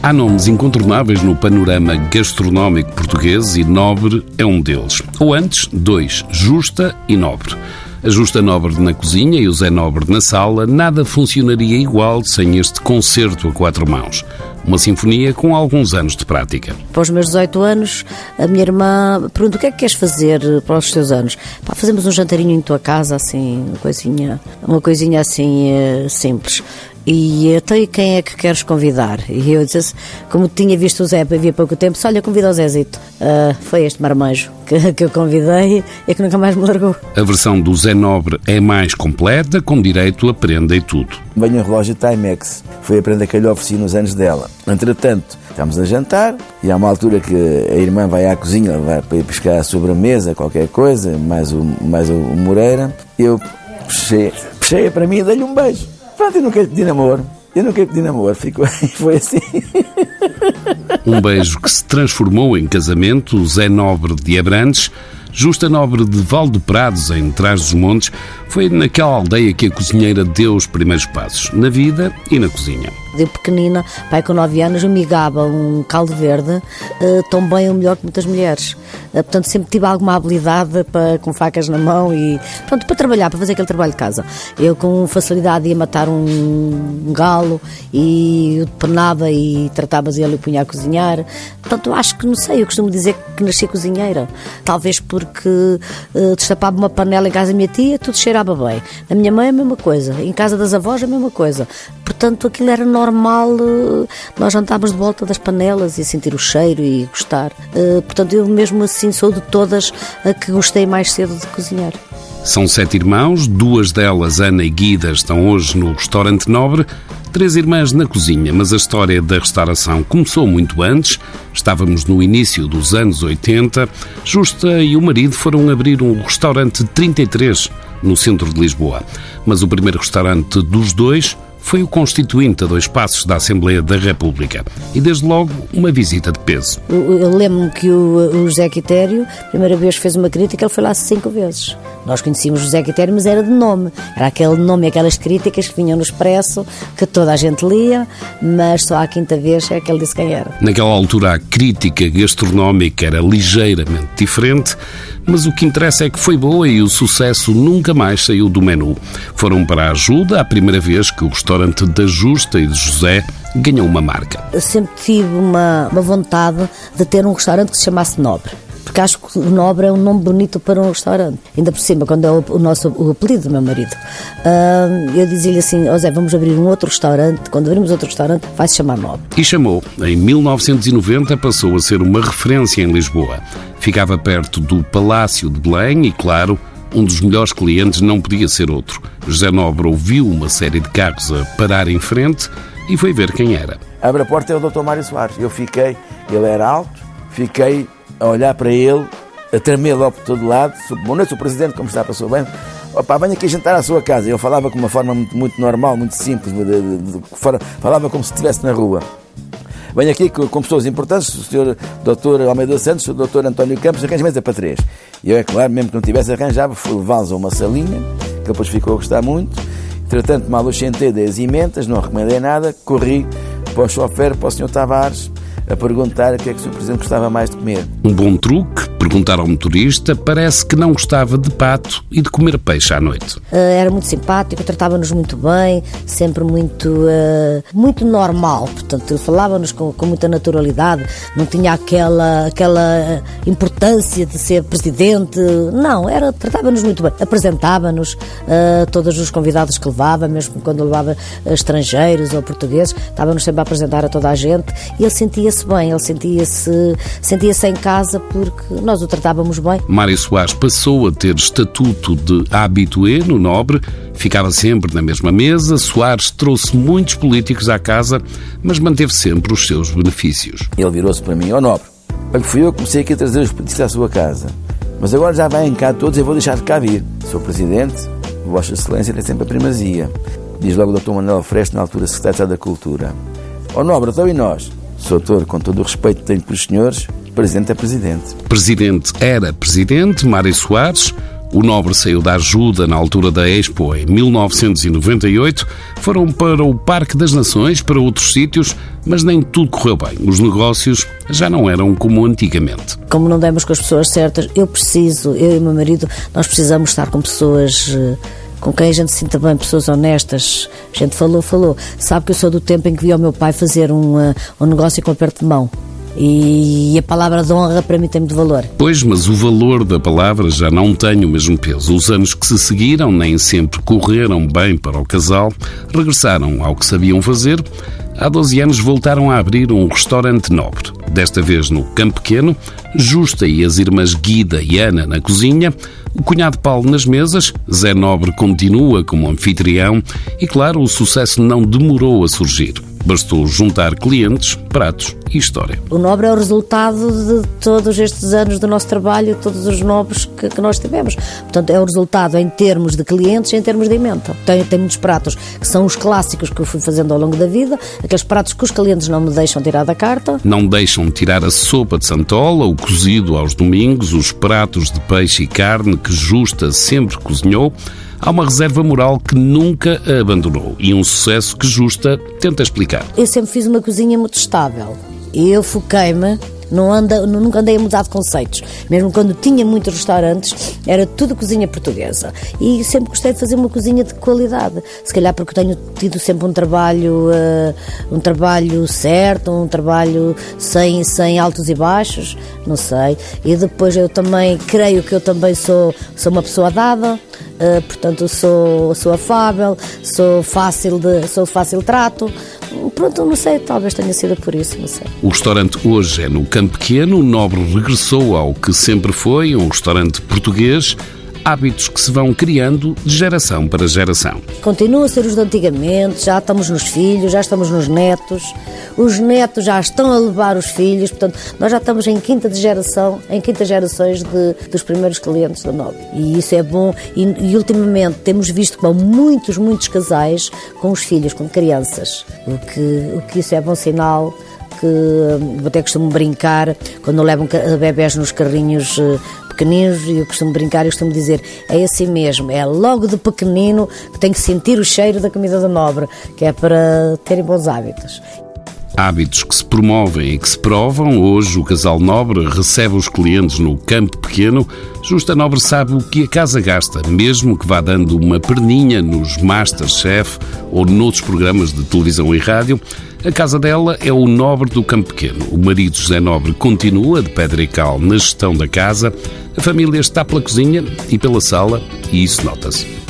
Há nomes incontornáveis no panorama gastronómico português e Nobre é um deles. Ou antes, dois, Justa e Nobre. A Justa Nobre na cozinha e o Zé Nobre na sala, nada funcionaria igual sem este concerto a quatro mãos. Uma sinfonia com alguns anos de prática. Para os meus 18 anos, a minha irmã pergunta: o que é que queres fazer para os teus anos? Fazemos um jantarinho em tua casa, assim, uma coisinha assim simples. E então, e quem é que queres convidar? E eu disse, como tinha visto o Zé havia pouco tempo, olha, convida o Zézito. Foi este marmanjo que eu convidei e que nunca mais me largou. A versão do Zé Nobre é mais completa, com direito a prenda e tudo. Venho um relógio Timex, foi a prenda que eu lhe ofereci nos anos dela. Entretanto, estamos a jantar e há uma altura que a irmã vai à cozinha, vai para ir buscar a sobremesa, qualquer coisa, mais o Moreira. Eu puxei para mim e dei-lhe um beijo. Pronto, eu não quero pedir namoro, foi assim. Um beijo que se transformou em casamento. Zé Nobre de Abrantes, Justa Nobre de Valdeprados, em Trás-os-Montes, foi naquela aldeia que a cozinheira deu os primeiros passos, na vida e na cozinha. De pequenina, pai com 9 anos, eu migava um caldo verde tão bem ou melhor que muitas mulheres. Portanto, sempre tive alguma habilidade com facas na mão e pronto, para trabalhar, para fazer aquele trabalho de casa. Eu com facilidade ia matar um galo e o depenava e tratava-se ele e punha a cozinhar. Portanto, eu acho que, não sei, eu costumo dizer que nasci cozinheira. Talvez porque destapava uma panela em casa da minha tia, tudo cheirava bem. Na minha mãe a mesma coisa, em casa das avós a mesma coisa. Portanto, aquilo era normal, nós andávamos de volta das panelas e sentir o cheiro e gostar. Portanto, eu mesmo assim sou de todas a que gostei mais cedo de cozinhar. São 7 irmãos, 2 delas, Ana e Guida, estão hoje no restaurante Nobre, 3 irmãs na cozinha, mas a história da restauração começou muito antes. Estávamos no início dos anos 80. Justa e o marido foram abrir um restaurante 33 no centro de Lisboa. Mas o primeiro restaurante dos dois foi o constituinte a 2 passos da Assembleia da República e, desde logo, uma visita de peso. Eu lembro-me que o José Quitério, a primeira vez fez uma crítica, ele foi lá 5 vezes. Nós conhecíamos o José Quitério, mas era de nome. Era aquele nome e aquelas críticas que vinham no Expresso, que toda a gente lia, mas só à 5ª vez é que ele disse quem era. Naquela altura, a crítica gastronómica era ligeiramente diferente, mas o que interessa é que foi boa e o sucesso nunca mais saiu do menu. Foram para a ajuda a primeira vez que o restaurante da Justa e de José ganhou uma marca. Eu sempre tive uma vontade de ter um restaurante que se chamasse Nobre. Porque acho que o Nobre é um nome bonito para um restaurante. Ainda por cima, quando é o apelido do meu marido. Eu dizia-lhe assim, Zé, vamos abrir um outro restaurante. Quando abrimos outro restaurante, vai-se chamar Nobre. E chamou. Em 1990 passou a ser uma referência em Lisboa. Ficava perto do Palácio de Belém e, claro, um dos melhores clientes não podia ser outro. José Nobre ouviu uma série de carros a parar em frente e foi ver quem era. Abre a porta, é o Dr. Mário Soares. Ele era alto, fiquei a olhar para ele, a tremer logo por todo lado. Boa noite, Sr. Presidente, como está? Passou bem? Opa, venha aqui jantar à sua casa. Ele falava com uma forma muito normal, muito simples, falava como se estivesse na rua. Venho aqui com pessoas importantes, o Sr. Dr. Almeida Santos, o Dr. António Campos, arranja mesa para 3. E eu, é claro, mesmo que não tivesse arranjado, fui levá-los a uma salinha, que depois ficou a gostar muito. Entretanto, mal os sentei das emendas, não recomendei nada, corri para o chofer, para o Sr. Tavares, a perguntar o que é que o Sr. Presidente gostava mais de comer. Um bom truque, perguntar ao motorista, parece que não gostava de pato e de comer peixe à noite. Era muito simpático, tratava-nos muito bem, sempre muito normal, portanto, ele falava-nos com muita naturalidade, não tinha aquela importância de ser presidente, não, tratava-nos muito bem, apresentava-nos todos os convidados que levava, mesmo quando levava estrangeiros ou portugueses, estava-nos sempre a apresentar a toda a gente e ele sentia-se bem, ele sentia-se em casa porque nós o tratávamos bem. Mário Soares passou a ter estatuto de habitué no Nobre, ficava sempre na mesma mesa. Soares trouxe muitos políticos à casa, mas manteve sempre os seus benefícios. Ele virou-se para mim, Nobre, fui eu que comecei aqui a trazer os políticos à sua casa, mas agora já vêm cá todos, eu vou deixar de cá vir. Sr. Presidente, Vossa Excelência tem sempre a primazia. Diz logo o Dr. Manuel Freixo, na altura Secretário da Cultura. Nobre, então e nós? Sr. Doutor, com todo o respeito que tenho pelos senhores, Presidente é Presidente. Presidente era Presidente, Mário Soares. O Nobre saiu da ajuda na altura da Expo em 1998, foram para o Parque das Nações, para outros sítios, mas nem tudo correu bem. Os negócios já não eram como antigamente. Como não demos com as pessoas certas, eu e o meu marido, nós precisamos estar com pessoas com quem a gente se sinta bem, pessoas honestas. A gente falou. Sabe que eu sou do tempo em que vi o meu pai fazer um negócio com aperto de mão. E a palavra de honra para mim tem muito valor. Pois, mas o valor da palavra já não tem o mesmo peso. Os anos que se seguiram nem sempre correram bem para o casal. Regressaram ao que sabiam fazer. Há 12 anos voltaram a abrir um restaurante nobre. Desta vez no Campo Pequeno, Justa e as irmãs Guida e Ana na cozinha, o cunhado Paulo nas mesas, Zé Nobre continua como anfitrião e, claro, o sucesso não demorou a surgir. Bastou juntar clientes, pratos e história. O Nobre é o resultado de todos estes anos do nosso trabalho, todos os nobres que nós tivemos. Portanto, é o resultado em termos de clientes e em termos de emenda. Tem muitos pratos que são os clássicos que eu fui fazendo ao longo da vida, aqueles pratos que os clientes não me deixam tirar da carta. Não deixam tirar a sopa de santola, o cozido aos domingos, os pratos de peixe e carne que Justa sempre cozinhou. Há uma reserva moral que nunca a abandonou e um sucesso que Justa tenta explicar. Eu sempre fiz uma cozinha muito estável e eu foquei-me, nunca andei a mudar de conceitos. Mesmo quando tinha muitos restaurantes, era tudo cozinha portuguesa. E sempre gostei de fazer uma cozinha de qualidade. Se calhar porque tenho tido sempre um trabalho certo, um trabalho sem altos e baixos, não sei. E depois eu também creio que eu também sou uma pessoa dada. Portanto, sou afável, sou fácil de trato. Pronto, não sei, talvez tenha sido por isso, não sei. O restaurante hoje é no Campo Pequeno. O Nobre regressou ao que sempre foi, um restaurante português. Hábitos que se vão criando de geração para geração. Continua a ser os de antigamente, já estamos nos filhos, já estamos nos netos, os netos já estão a levar os filhos, portanto, nós já estamos em quintas gerações dos primeiros clientes do Nobre. E isso é bom, e ultimamente temos visto que vão muitos casais com os filhos, com crianças, o que isso é bom sinal. Que eu até costumo brincar quando levam bebés nos carrinhos pequeninos, e eu costumo brincar e costumo dizer, é assim mesmo, é logo de pequenino que tem que sentir o cheiro da comida do Nobre, que é para terem bons hábitos. Hábitos que se promovem e que se provam. Hoje o casal Nobre recebe os clientes no Campo Pequeno. Justa Nobre sabe o que a casa gasta, mesmo que vá dando uma perninha nos Masterchef ou noutros programas de televisão e rádio. A casa dela é o Nobre do Campo Pequeno. O marido José Nobre continua de pedra e cal na gestão da casa. A família está pela cozinha e pela sala e isso nota-se.